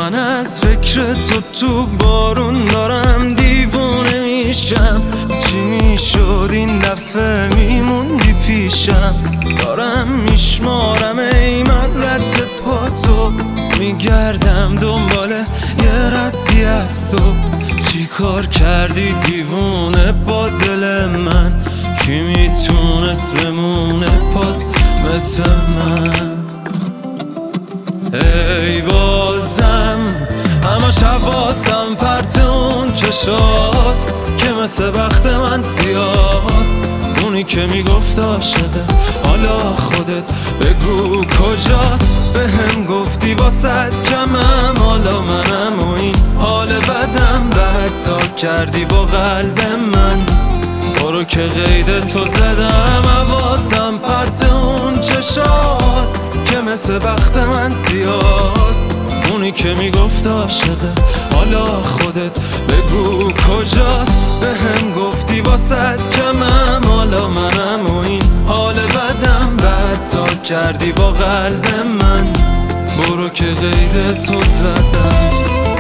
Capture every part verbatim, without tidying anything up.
من از فکر تو تو بارون دارم دیوونه میشم. چی میشد این دفعه میموندی پیشم؟ دارم میشمارم ای من رد پا تو، میگردم دنبال یه ردی از تو. چی کار کردی دیوونه با دل من؟ کی میتونست بمونه پاد مثل من؟ ای بازم همش حواسم پرت اون چشاست که مثل بخت من سیاست. اونی که میگفت عاشقه حالا خودت بگو کجاست؟ به هم گفتی واسد کمم حالا منم و این حال بدم بد تا کردی با قلب من. برو که قید تو زدم حواسم پرت اون چشاست که مثل بخت من سیاست. اونی که میگفت عاشقه حالا خودت بگو کجاست؟ به هم گفتی واسد کمم حالا منم و این حال بدم بد تا کردی با قلب من. برو که قید تو زدم.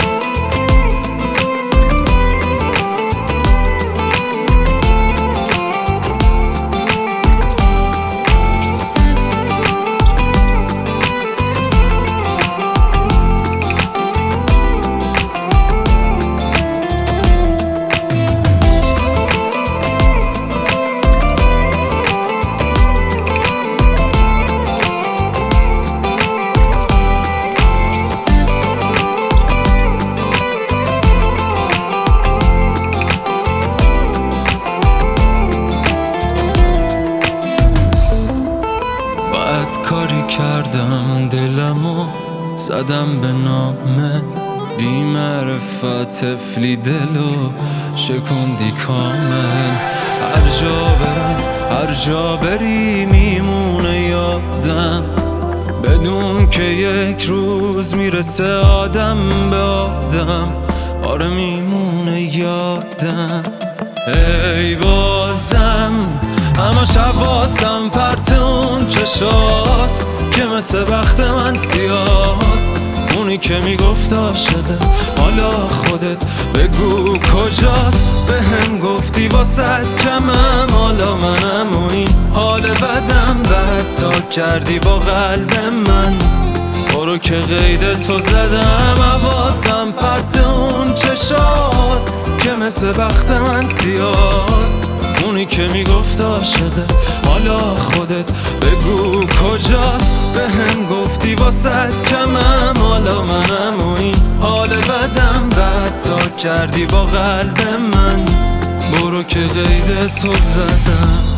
کاری کردم دلمو زدم به نامه بی معرفت طفلی دلو شکوندی کامل. هر جا برم هر جا بری میمونه یادم بدون که یک روز میرسه آدم به آدم. آره میمونه یادم. ای بازم همش حواسم پرت اون چشاست که مثل بخت من سیاست. اونی که میگفت عاشقه حالا خودت بگو کجاست؟ به هم گفتی واسد کمم حالا منم و این حال بدم بد تا کردی با قلب من. برو که قید تو زدم حواسم پرت اون چشاست که مثل بخت من سیاست. اونی که میگفت عاشقه حالا خودت بگو کجاست؟ به هم گفتی واسد کمم حالا منم و این حال بدم بد تا کردی با قلب من. برو که قید تو زدم.